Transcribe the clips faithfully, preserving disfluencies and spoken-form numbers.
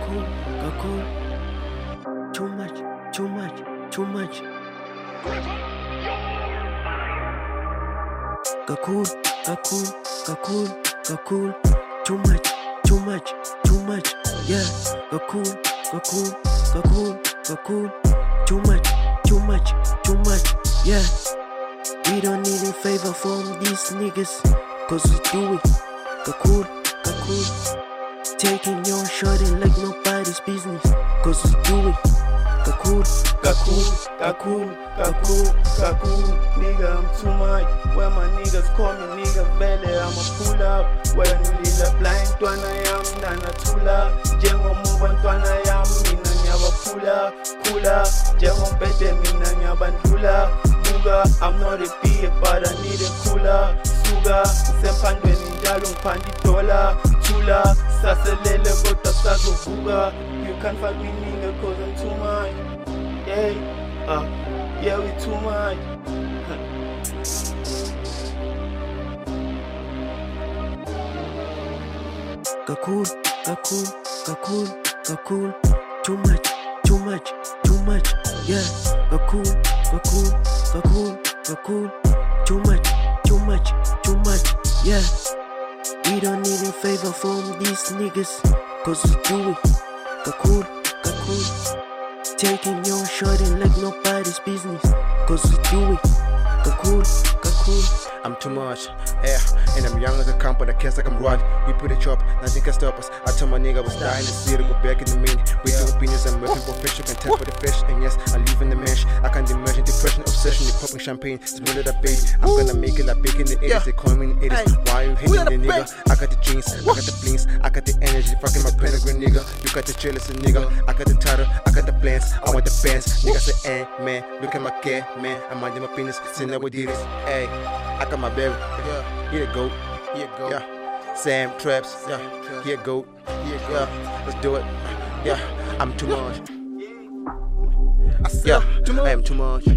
cool, go cool. Too much, too much, too much. Go cool, go cool, go cool, go cool. Too much, too much, too much. Yeah, go cool, go cool, go cool, go cool. Too much, too much, too much. Yeah, we don't need a favor from these niggas, cause we do it. Go cool, go cool. Taking your shorty like nobody's business, cause we do it. Go cool, go cool, go cool, go cool, go cool. Nigga, I'm too much. When my niggas call me nigga belly, I'ma pull up. When you leave the blind, twana yam, nana tula. Jengo move on, twana yam, mina nyaba pula, kula. Jengo bete, mina nyaba ndula. Muga, I'm not a beer, but I need a cooler. Suga, sempandwe ninjalo mpandi dola. Chula, saselele gota sazo buga. You can't find me nigga cause I'm too much. Yeah, uh, yeah, we too much. Go cool, go cool, go cool, go cool. Too much, too much, too much. Yeah, go cool, go cool, go cool, go cool. Too much, too much, too much. Yeah, we don't need a favor from these niggas, cause we do it. Go cool, go cool. Taking your shorty like nobody's business, cause we do it. Go cool, go cool. I'm too much, yeah, and I'm young as a camp, but I can't like I'm rod. We put a chop, nothing can stop us. I told my nigga I was dying to see it, go back in the main. We do opinions, I'm working for fish, you can tap for the fish. And yes, I live in the mesh, I can't imagine depression, obsession, they popping champagne, it's really that bait. I'm gonna make it like baking the eighties, they call me in the eighties. Why you hating the nigga? I got the jeans, I got the blings, I got the energy, fucking my pentagram nigga. You got the jealous nigga, I got the title, I got the plans, I want the bands. Nigga say, eh, man, look at my care, man, I'm minding my penis, say now we did this, hey. I got my baby, yeah, here go, here go, yeah. Sam Traps, yeah, here go, here go, yeah. Let's do it, yeah. I'm too much, yeah, too much. I am too much,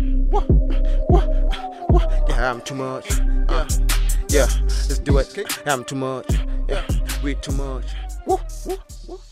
yeah, I'm too much, yeah, yeah. Let's do it, I'm too much, yeah, we too much.